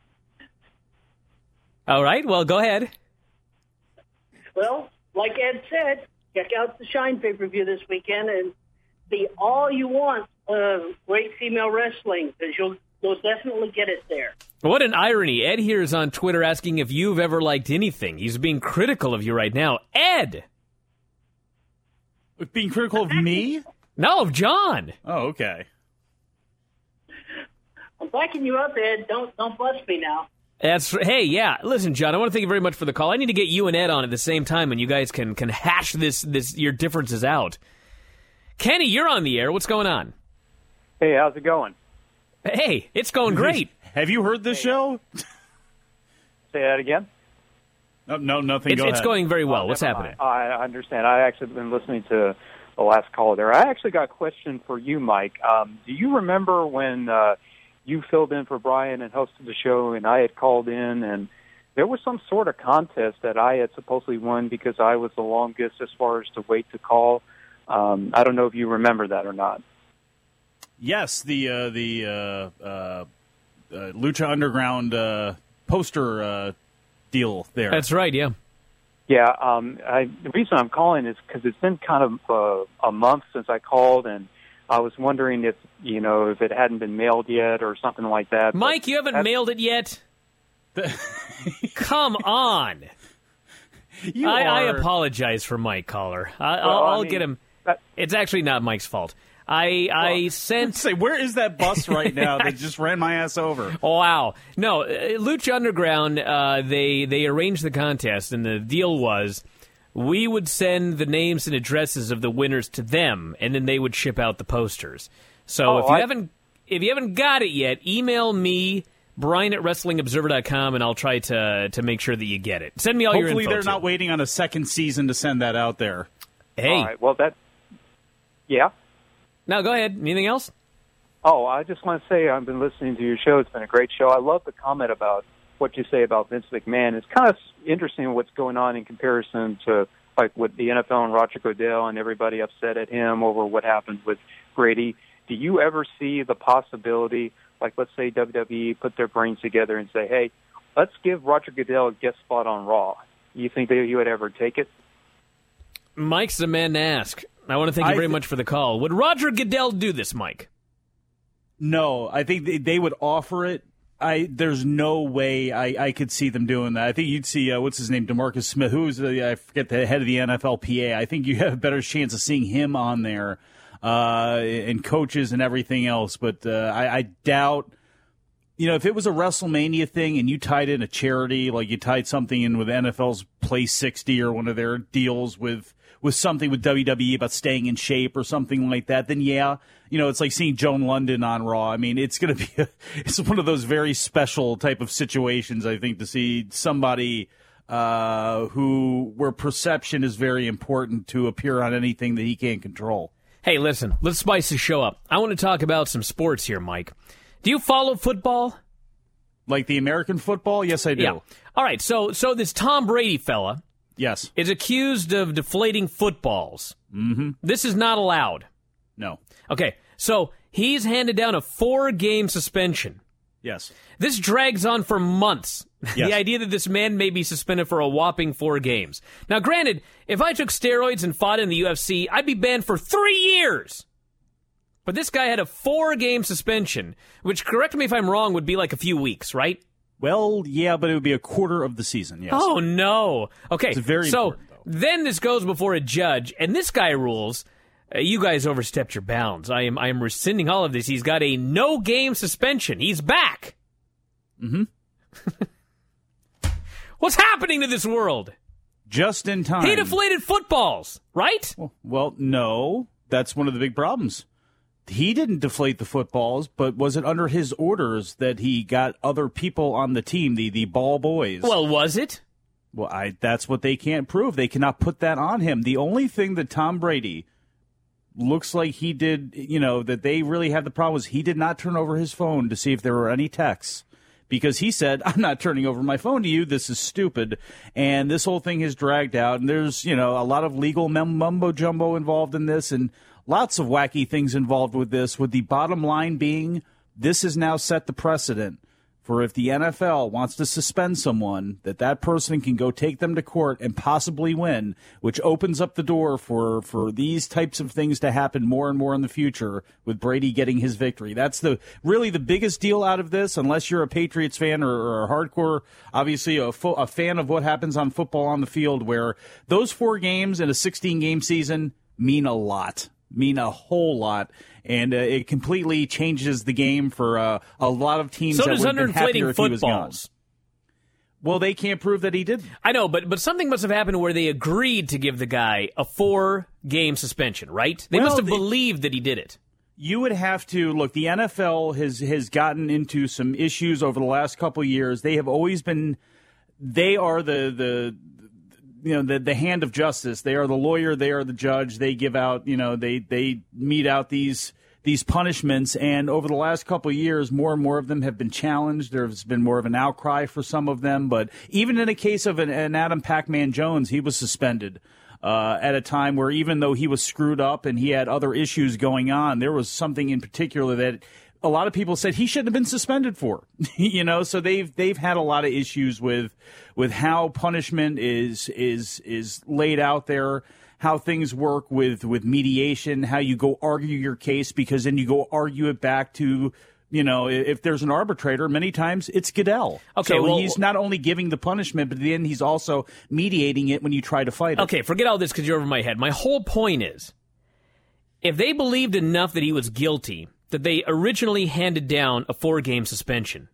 All right, well, go ahead. Well, like Ed said, check out the Shine pay-per-view this weekend and be all you want of great female wrestling, because you'll, you'll definitely get it there. What an irony. Ed here is on Twitter asking if you've ever liked anything. He's being critical of you right now. Ed! Being critical of me? No, of John. Oh, okay. I'm backing you up, Ed. Don't don't bust me now. That's hey, yeah. Listen, John, I want to thank you very much for the call. I need to get you and Ed on at the same time, and you guys can can hash this this your differences out. Kenny, you're on the air. What's going on? Hey, how's it going? Hey, it's going great. Have you heard this show? Say that again. No, no nothing. It's, Go it's ahead. going very well. Oh, What's never happening? mind. I understand. I actually been listening to the last call there. I actually got a question for you, Mike. Um, do you remember when uh, you filled in for Brian and hosted the show, and I had called in, and there was some sort of contest that I had supposedly won because I was the longest as far as to wait to call? Um, I don't know if you remember that or not. Yes, the uh, the uh, uh, uh, Lucha Underground uh, poster uh, deal there. That's right, yeah. Yeah, um, I, the reason I'm calling is because it's been kind of uh, a month since I called, and I was wondering if, you know, if it hadn't been mailed yet or something like that. Mike, you haven't mailed it yet? Come on. You I, I are- apologize for Mike, caller. I, Well, I'll, I I'll mean, get him. It's actually not Mike's fault. I I sent. Say, where is that bus right now that just ran my ass over? Wow. No, uh, Lucha Underground, uh, they, they arranged the contest, and the deal was we would send the names and addresses of the winners to them, and then they would ship out the posters. So Oh, if you I- haven't if you haven't got it yet, email me, Brian at Wrestling Observer dot com, and I'll try to to make sure that you get it. Send me all your Hopefully info. they're too. not waiting on a second season to send that out there. Hey. All right, well, that, yeah. No, go ahead. Anything else? Oh, I just want to say I've been listening to your show. It's been a great show. I love the comment about what you say about Vince McMahon. It's kind of interesting what's going on in comparison to, like, with the N F L and Roger Goodell and everybody upset at him over what happened with Brady. Do you ever see the possibility, like, let's say W W E put their brains together and say, hey, let's give Roger Goodell a guest spot on Raw? You think that you would ever take it? Mike's the man to ask. I want to thank you I very th- much for the call. Would Roger Goodell do this, Mike? No, I think they, they would offer it. I there's no way I, I could see them doing that. I think you'd see uh, what's his name, DeMarcus Smith, who's the I forget the head of the N F L P A. I think you have a better chance of seeing him on there, uh, and coaches and everything else. But uh, I, I doubt. You know, if it was a WrestleMania thing and you tied in a charity, like you tied something in with N F L's Play sixty or one of their deals with. with something with W W E about staying in shape or something like that, then yeah, you know, it's like seeing Joan London on Raw. I mean, it's going to be, a, it's one of those very special type of situations, I think, to see somebody uh, who, where perception is very important to appear on anything that he can't control. Hey, listen, let's spice the show up. I want to talk about some sports here, Mike. Do you follow football? Like the American football? Yes, I do. Yeah. All right, so so this Tom Brady fella, yes, is accused of deflating footballs. Mm-hmm. This is not allowed. No. Okay, So he's handed down a four-game suspension. Yes. This drags on for months. Yes. The idea that this man may be suspended for a whopping four games. Now, granted, if I took steroids and fought in the U F C, I'd be banned for three years. But this guy had a four-game suspension, which, correct me if I'm wrong, would be like a few weeks, right? Well, yeah, but it would be a quarter of the season, yes. Oh, no. Okay, It's very so important, though. then this goes before a judge, and this guy rules, uh, you guys overstepped your bounds. I am I am rescinding all of this. He's got a no-game suspension. He's back. Mm-hmm. What's happening to this world? Just in time. He deflated footballs, right? Well, well, no. That's one of the big problems. He didn't deflate the footballs, but was it under his orders that he got other people on the team, the, the ball boys? Well, was it? Well, I, that's what they can't prove. They cannot put that on him. The only thing that Tom Brady looks like he did, you know, that they really had the problem was he did not turn over his phone to see if there were any texts. Because he said, I'm not turning over my phone to you. This is stupid. And this whole thing has dragged out. And there's, you know, a lot of legal mumbo-jumbo involved in this and lots of wacky things involved with this, with the bottom line being this has now set the precedent for if the N F L wants to suspend someone, that that person can go take them to court and possibly win, which opens up the door for, for these types of things to happen more and more in the future with Brady getting his victory. That's the really the biggest deal out of this, unless you're a Patriots fan or, or a hardcore, obviously a, fo- a fan of what happens on football on the field, where those four games in a sixteen-game season mean a lot. mean a whole lot, and uh, it completely changes the game for uh, a lot of teams So that does would have been happier underinflating if he was gone. footballs. Well, they can't prove that he didn't. I know, but but something must have happened where they agreed to give the guy a four-game suspension, right? They Well, must have they- believed that he did it. You would have to look. The N F L has has gotten into some issues over the last couple of years. They have always been. They are the the. You know, the the hand of justice. They are the lawyer. They are the judge. They give out, you know, they, they mete out these these punishments. And over the last couple of years, more and more of them have been challenged. There's been more of an outcry for some of them. But even in a case of an, an Adam Pac-Man Jones, he was suspended uh, at a time where even though he was screwed up and he had other issues going on, there was something in particular that a lot of people said he shouldn't have been suspended for. You know, so they've they've had a lot of issues with with how punishment is is is laid out there, how things work with, with mediation, how you go argue your case, because then you go argue it back to, you know, if there's an arbitrator, many times it's Goodell. Okay, so well, he's not only giving the punishment, but then he's also mediating it when you try to fight it. Okay, forget all this because you're over my head. My whole point is, if they believed enough that he was guilty, that they originally handed down a four-game suspension.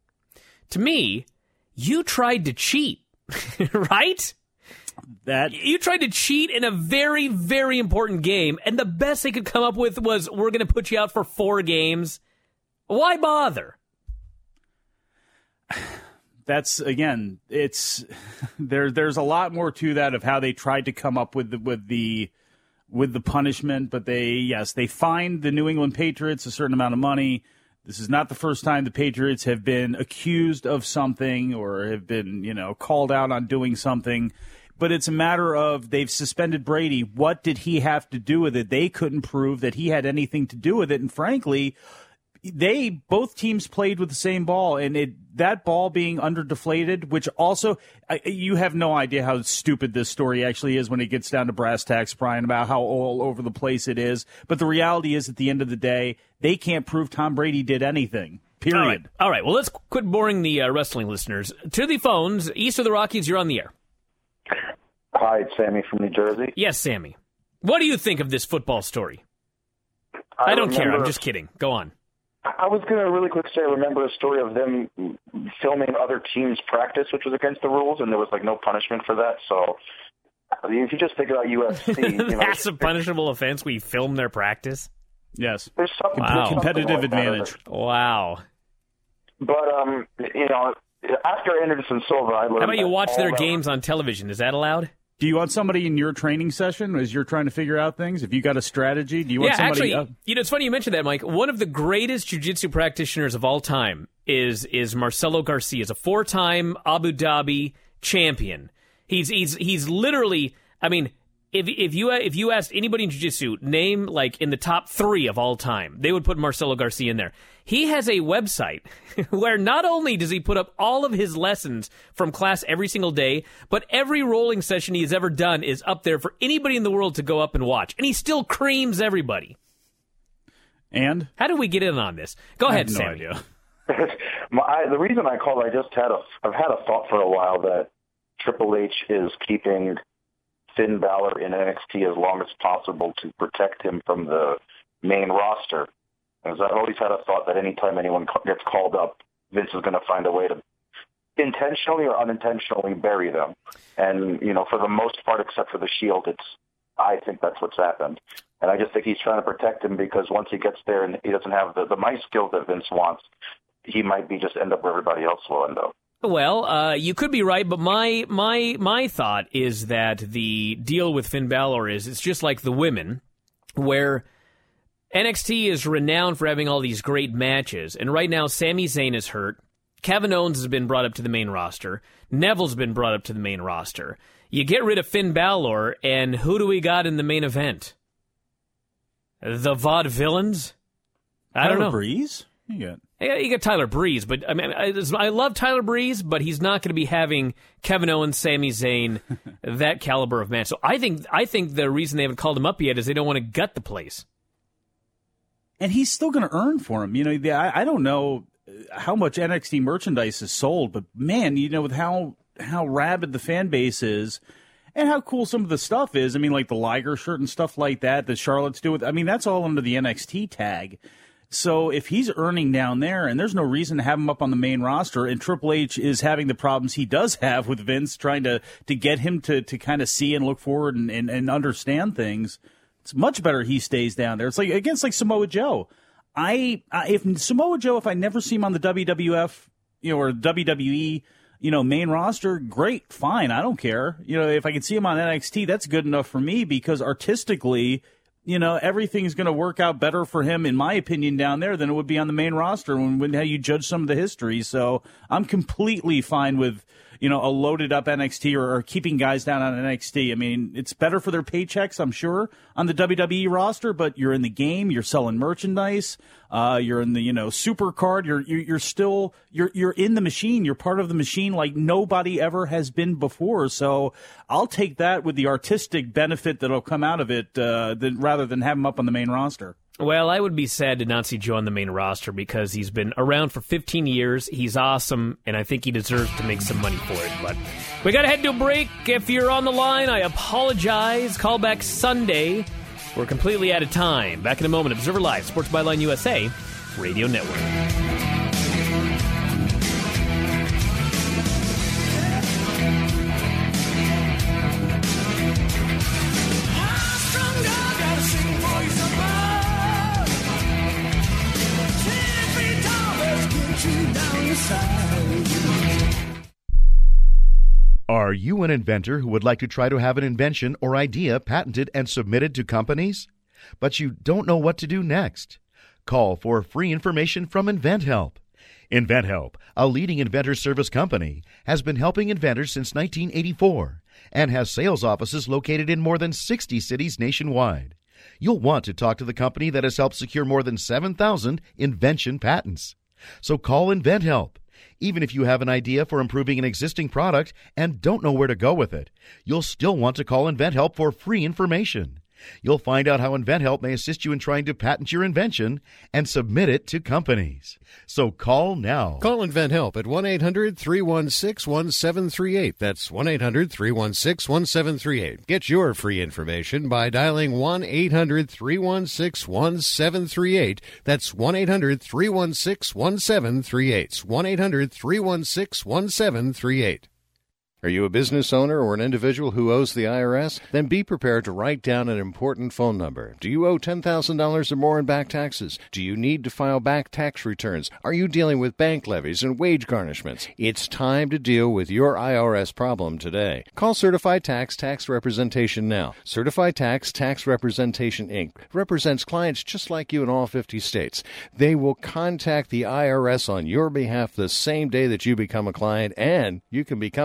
To me, you tried to cheat, right? That you tried to cheat in a very, very important game, and the best they could come up with was, we're going to put you out for four games. Why bother? That's, again, it's there. There's a lot more to that of how they tried to come up with the, with the with the punishment, but they, yes, they fined the New England Patriots a certain amount of money. This is not the first time the Patriots have been accused of something or have been, you know, called out on doing something. But it's a matter of they've suspended Brady. What did he have to do with it? They couldn't prove that he had anything to do with it. And frankly, they both teams played with the same ball, and it that ball being under-deflated, which also I, you have no idea how stupid this story actually is when it gets down to brass tacks, Brian, about how all over the place it is. But the reality is, at the end of the day, they can't prove Tom Brady did anything. Period. All right, All right. Well, let's quit boring the uh, wrestling listeners. To the phones, east of the Rockies, you're on the air. Hi, it's Sammy from New Jersey. Yes, Sammy. What do you think of this football story? I, I don't remember, care. I'm just kidding. Go on. I was going to really quick say, I remember a story of them filming other teams' practice, which was against the rules, and there was like no punishment for that. So I mean, if you just think about U F C, you know, that's a punishable offense. We film their practice. Yes, there's something, wow. competitive like advantage. Wow. But um, you know, after Anderson Silva, I learned. How about you watch their that, games on television? Is that allowed? Do you want somebody in your training session as you're trying to figure out things? If you got a strategy, do you want yeah, somebody? Yeah, actually, you know, it's funny you mentioned that, Mike. One of the greatest jiu-jitsu practitioners of all time is is Marcelo Garcia. He's a four-time Abu Dhabi champion. He's he's he's literally, I mean, if if you if you asked anybody in jiu-jitsu, name like in the top three of all time, they would put Marcelo Garcia in there. He has a website where not only does he put up all of his lessons from class every single day, but every rolling session he has ever done is up there for anybody in the world to go up and watch. And he still creams everybody. And? How did we get in on this? Go I ahead, have no Sam. idea. My, I, the reason I called, I just had a, I've had a thought for a while that Triple H is keeping Finn Balor in N X T as long as possible to protect him from the main roster. Because I've always had a thought that anytime anyone gets called up, Vince is going to find a way to intentionally or unintentionally bury them. And, you know, for the most part, except for the Shield, it's, I think that's what's happened. And I just think he's trying to protect him because once he gets there and he doesn't have the, the mic skills that Vince wants, he might be just end up where everybody else will end up. Well, uh, you could be right, but my my my thought is that the deal with Finn Balor is it's just like the women, where N X T is renowned for having all these great matches, and right now Sami Zayn is hurt. Kevin Owens has been brought up to the main roster. Neville's been brought up to the main roster. You get rid of Finn Balor, and who do we got in the main event? The Vaudevillains? I don't know. Tyler Breeze? You got... Yeah, you got Tyler Breeze, but I mean, I, I love Tyler Breeze, but he's not going to be having Kevin Owens, Sami Zayn, that caliber of match. So I think I think the reason they haven't called him up yet is they don't want to gut the place. And he's still going to earn for him. You know, the, I, I don't know how much N X T merchandise is sold, but man, you know, with how how rabid the fan base is and how cool some of the stuff is. I mean, like the Liger shirt and stuff like that that Charlotte's doing. I mean, that's all under the N X T tag. So if he's earning down there, and there's no reason to have him up on the main roster, and Triple H is having the problems he does have with Vince, trying to, to get him to, to kind of see and look forward and, and, and understand things, it's much better he stays down there. It's like against like Samoa Joe. I, I if Samoa Joe, if I never see him on the W W F, you know, or W W E, you know, main roster, great, fine, I don't care. You know, if I can see him on N X T, that's good enough for me because artistically, you know, everything's going to work out better for him, in my opinion, down there than it would be on the main roster when, when how you judge some of the history. So I'm completely fine with, you know, a loaded up N X T or, or keeping guys down on N X T. I mean, it's better for their paychecks, I'm sure, on the W W E roster, but you're in the game, you're selling merchandise, uh, you're in the, you know, super card, you're, you're, you're still, you're, you're in the machine, you're part of the machine like nobody ever has been before. So I'll take that with the artistic benefit that'll come out of it, uh, than, rather than have him up on the main roster. Well, I would be sad to not see Joe on the main roster because he's been around for fifteen years. He's awesome, and I think he deserves to make some money for it. But we got to head to a break. If you're on the line, I apologize. Call back Sunday. We're completely out of time. Back in a moment. Observer Live, Sports Byline U S A Radio Network. Are you an inventor who would like to try to have an invention or idea patented and submitted to companies, but you don't know what to do next? Call for free information from InventHelp. InventHelp, a leading inventor service company, has been helping inventors since nineteen eighty-four and has sales offices located in more than sixty cities nationwide. You'll want to talk to the company that has helped secure more than seven thousand invention patents. So call InventHelp. Even if you have an idea for improving an existing product and don't know where to go with it, you'll still want to call InventHelp for free information. You'll find out how InventHelp may assist you in trying to patent your invention and submit it to companies. So call now. Call InventHelp at one eight hundred three one six one seven three eight. That's one eight hundred three one six one seven three eight. Get your free information by dialing one eight hundred three one six one seven three eight. That's one eight hundred three one six one seven three eight. one eight hundred three one six one seven three eight. Are you a business owner or an individual who owes the I R S? Then be prepared to write down an important phone number. Do you owe ten thousand dollars or more in back taxes? Do you need to file back tax returns? Are you dealing with bank levies and wage garnishments? It's time to deal with your I R S problem today. Call Certified Tax Tax Representation now. Certified Tax Tax Representation, Incorporated represents clients just like you in all fifty states. They will contact the I R S on your behalf the same day that you become a client, and you can become a client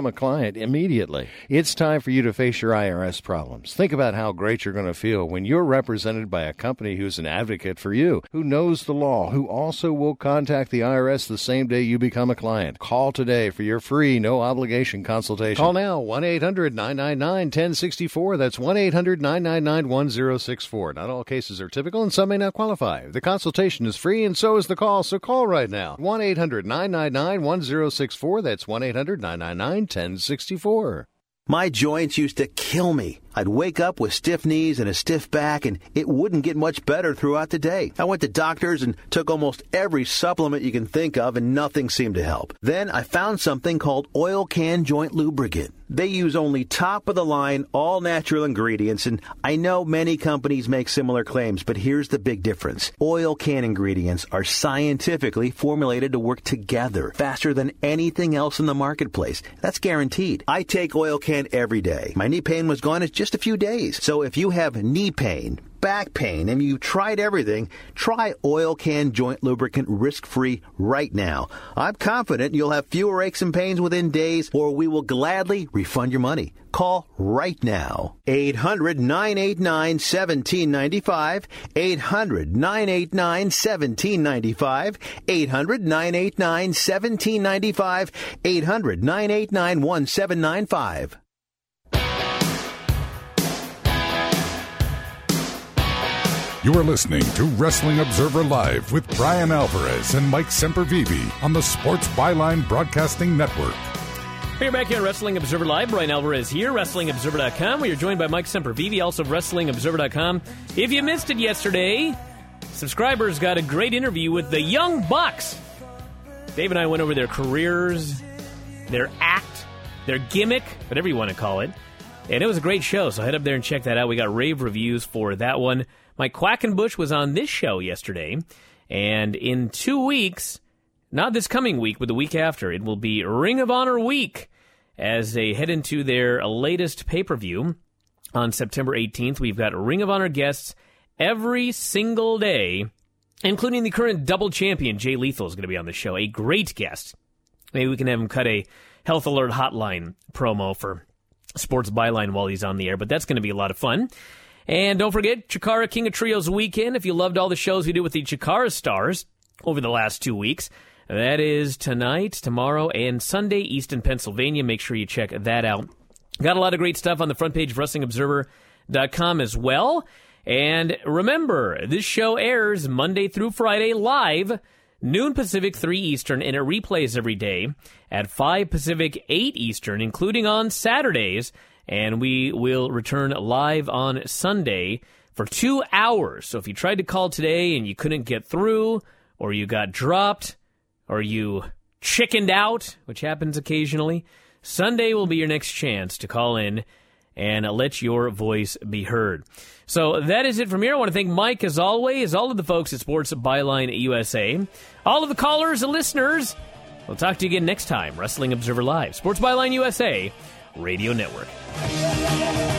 client immediately. It's time for you to face your I R S problems. Think about how great you're going to feel when you're represented by a company who's an advocate for you, who knows the law, who also will contact the I R S the same day you become a client. Call today for your free, no-obligation consultation. Call now, one eight hundred nine nine nine one zero six four. That's one eight hundred nine nine nine one zero six four. Not all cases are typical, and some may not qualify. The consultation is free, and so is the call, so call right now. one eight hundred nine nine nine one zero six four. That's one eight hundred nine nine nine one zero six four. My joints used to kill me. I'd wake up with stiff knees and a stiff back, and it wouldn't get much better throughout the day. I went to doctors and took almost every supplement you can think of, and nothing seemed to help. Then I found something called Oil Can Joint Lubricant. They use only top-of-the-line, all-natural ingredients, and I know many companies make similar claims, but here's the big difference. Oil Can ingredients are scientifically formulated to work together faster than anything else in the marketplace. That's guaranteed. I take Oil Can every day. My knee pain was gone in just a few days. So if you have knee pain, back pain, and you've tried everything, try Oil Can Joint Lubricant risk-free right now. I'm confident you'll have fewer aches and pains within days, or we will gladly refund your money. Call right now. eight hundred nine eight nine one seven nine five. eight hundred nine eight nine one seven nine five. eight hundred nine eight nine one seven nine five. eight hundred nine eight nine one seven nine five. You are listening to Wrestling Observer Live with Brian Alvarez and Mike Sempervive on the Sports Byline Broadcasting Network. We're back here on Wrestling Observer Live. Brian Alvarez here, Wrestling Observer dot com. We are joined by Mike Sempervive, also of Wrestling Observer dot com. If you missed it yesterday, subscribers got a great interview with the Young Bucks. Dave and I went over their careers, their act, their gimmick, whatever you want to call it. And it was a great show, so head up there and check that out. We got rave reviews for that one. Mike Quackenbush was on this show yesterday, and in two weeks, not this coming week, but the week after, it will be Ring of Honor week as they head into their latest pay-per-view on September eighteenth. We've got Ring of Honor guests every single day, including the current double champion, Jay Lethal, is going to be on the show, a great guest. Maybe we can have him cut a Health Alert Hotline promo for Sports Byline while he's on the air, but that's going to be a lot of fun. And don't forget, Chikara King of Trios weekend. If you loved all the shows we did with the Chikara stars over the last two weeks, that is tonight, tomorrow, and Sunday, Easton, Pennsylvania. Make sure you check that out. Got a lot of great stuff on the front page of Wrestling Observer dot com as well. And remember, this show airs Monday through Friday live, noon Pacific, three Eastern, and it replays every day at five Pacific, eight Eastern, including on Saturdays. And we will return live on Sunday for two hours. So if you tried to call today and you couldn't get through, or you got dropped, or you chickened out, which happens occasionally, Sunday will be your next chance to call in and let your voice be heard. So that is it from here. I want to thank Mike, as always, all of the folks at Sports Byline U S A, all of the callers and listeners. We'll talk to you again next time. Wrestling Observer Live, Sports Byline U S A Radio Network.